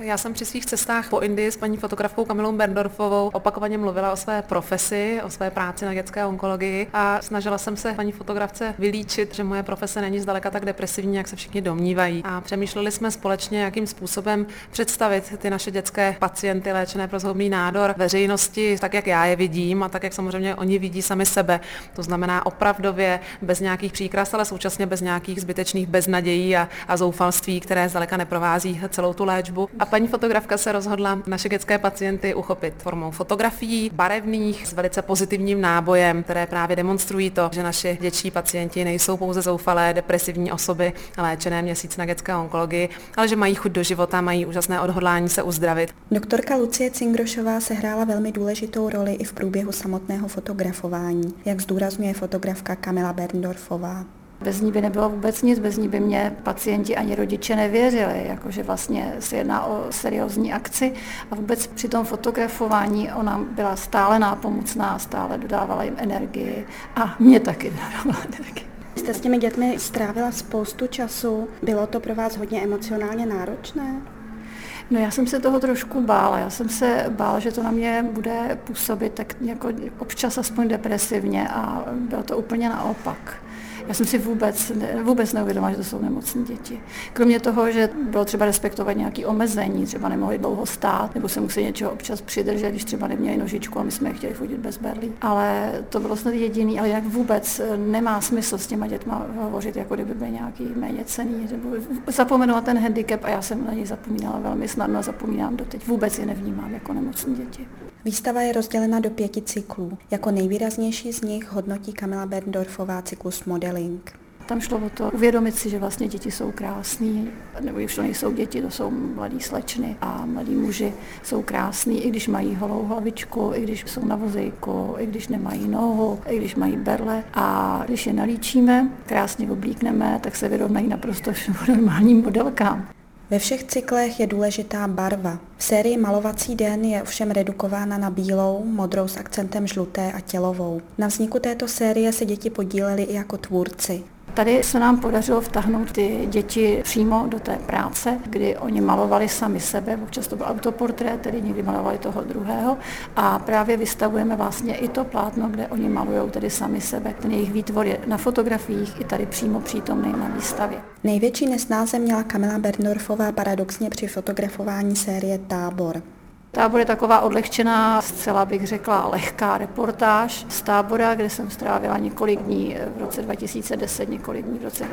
Já jsem při svých cestách po Indii s paní fotografkou Kamilou Berndorfovou opakovaně mluvila o své profesi, o své práci na dětské onkologii a snažila jsem se paní fotografce vylíčit, že moje profese není zdaleka tak depresivní, jak se všichni domnívají. A přemýšleli jsme společně, jakým způsobem představit ty naše dětské pacienty léčené pro zhoubný nádor veřejnosti, tak jak já je vidím a tak jak samozřejmě oni vidí sami sebe. To znamená opravdově bez nějakých příkras, ale současně bez nějakých zbytečných beznadějí a zoufalství, které zdaleka neprovází celou tu léčbu. A paní fotografka se rozhodla naše dětské pacienty uchopit formou fotografií barevných s velice pozitivním nábojem, které právě demonstrují to, že naši dětští pacienti nejsou pouze zoufalé, depresivní osoby léčené měsíc na dětské onkologii, ale že mají chuť do života, mají úžasné odhodlání se uzdravit. Doktorka Lucie Cingrošová sehrála velmi důležitou roli i v průběhu samotného fotografování, jak zdůrazňuje fotografka Kamila Berndorfová. Bez ní by nebylo vůbec nic, bez ní by mě pacienti ani rodiče nevěřili, jakože vlastně se jedná o seriózní akci a vůbec při tom fotografování ona byla stále nápomocná, stále dodávala jim energii a mě taky dávala energii. Jste s těmi dětmi strávila spoustu času, bylo to pro vás hodně emocionálně náročné? No já jsem se toho trošku bála. Já jsem se bála, že to na mě bude působit tak jako občas aspoň depresivně a bylo to úplně naopak. Já jsem si vůbec neuvědomila, že to jsou nemocné děti. Kromě toho, že bylo třeba respektovat nějaké omezení, třeba nemohli dlouho stát, nebo se museli něčeho občas přidržet, když třeba neměli nožičku a my jsme je chtěli fotit bez berlí. Ale to bylo snad jediný, ale jinak vůbec nemá smysl s těma dětma hovořit, jako kdyby byly nějaký méněcenný. Zapomenu na ten handicap a já jsem na něj zapomínala velmi snadno a zapomínám doteď. Vůbec je nevnímám jako nemocné děti. Výstava je rozdělena do 5 cyklů. Jako nejvýraznější z nich hodnotí Kamila Berndorfová cyklus Modeling. Tam šlo o to uvědomit si, že vlastně děti jsou krásný, nebo když to nejsou děti, to jsou mladí slečny a mladí muži jsou krásný, i když mají holou hlavičku, i když jsou na vozejku, i když nemají nohu, i když mají berle. A když je nalíčíme, krásně oblíkneme, tak se vyrovnají naprosto normálním modelkám. Ve všech cyklech je důležitá barva. V sérii Malovací den je ovšem redukována na bílou, modrou s akcentem žluté a tělovou. Na vzniku této série se děti podílely i jako tvůrci. Tady se nám podařilo vtáhnout ty děti přímo do té práce, kdy oni malovali sami sebe, občas to byl autoportrét, tedy někdy malovali toho druhého a právě vystavujeme vlastně i to plátno, kde oni malujou tedy sami sebe. Ten jejich výtvor je na fotografiích i tady přímo přítomný na výstavě. Největší nesnáze měla Kamila Berndorfová paradoxně při fotografování série Tábor. Tábor je taková odlehčená, zcela bych řekla lehká reportáž z tábora, kde jsem strávila několik dní v roce 2010, několik dní v roce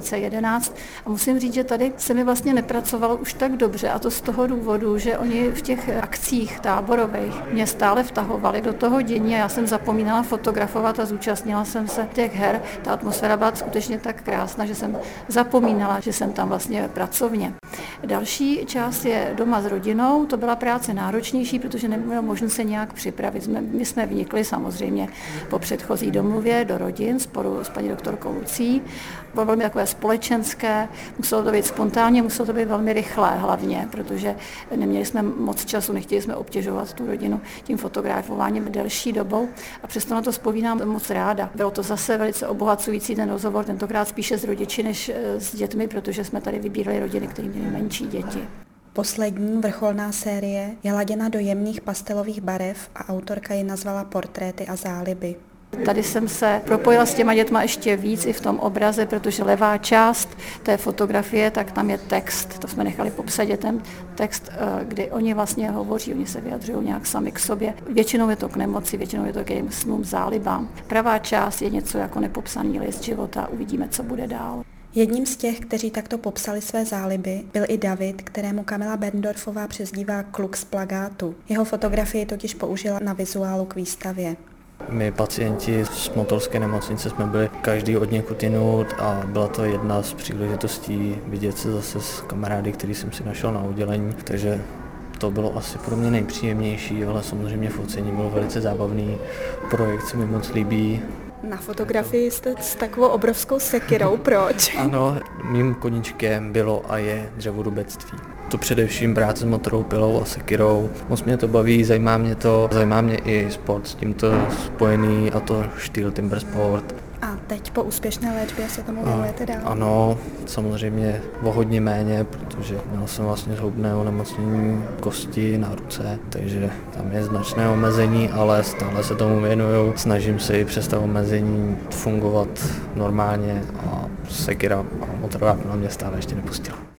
2011. A musím říct, že tady se mi vlastně nepracovalo už tak dobře a to z toho důvodu, že oni v těch akcích táborových mě stále vtahovali do toho dění a já jsem zapomínala fotografovat a zúčastnila jsem se těch her. Ta atmosféra byla skutečně tak krásná, že jsem zapomínala, že jsem tam vlastně pracovně. Další část je doma s rodinou, to byla práce náročnější, protože nebylo možné se nějak připravit. My jsme vnikli samozřejmě po předchozí domluvě do rodin sporu s paní doktorkou Lucí. Bylo velmi takové společenské, muselo to být spontánně, muselo to být velmi rychlé hlavně, protože neměli jsme moc času, nechtěli jsme obtěžovat tu rodinu tím fotografováním delší dobou a přesto na to vzpomínám moc ráda. Bylo to zase velice obohacující ten rozhovor, tentokrát spíše s rodiči než s dětmi, protože jsme tady vybírali rodiny, které měly menší děti. Poslední vrcholná série je laděna do jemných pastelových barev a autorka ji nazvala Portréty a záliby. Tady jsem se propojila s těma dětma ještě víc i v tom obraze, protože levá část té fotografie, tak tam je text, to jsme nechali popsat dětem, text, kdy oni vlastně hovoří, oni se vyjadřují nějak sami k sobě. Většinou je to k nemoci, většinou je to k jejím snům, zálibám. Pravá část je něco jako nepopsaný list života, uvidíme, co bude dál. Jedním z těch, kteří takto popsali své záliby, byl i David, kterému Kamila Berndorfová přezdívá kluk z plagátu. Jeho fotografii totiž použila na vizuálu k výstavě. My pacienti z Motolské nemocnice jsme byli každý od někud jinut a byla to jedna z příležitostí vidět se zase s kamarády, který jsem si našel na oddělení, takže to bylo asi pro mě nejpříjemnější, ale samozřejmě focení bylo velice zábavný, projekt se mi moc líbí. Na fotografii jste s takovou obrovskou sekirou, proč? Ano, mým koníčkem bylo a je dřevorubectví. To především práce s motorovou pilou a sekirou. Moc mě to baví, zajímá mě i sport s tímto spojený, a to štýl timber sport. A teď po úspěšné léčbě se tomu věnujete dál? Ano, samozřejmě o hodně méně, protože měl jsem vlastně zhoubné onemocnění kosti na ruce, takže tam je značné omezení, ale stále se tomu věnuju. Snažím se i přes to omezení fungovat normálně a sekira a motorová na mě stále ještě nepustila.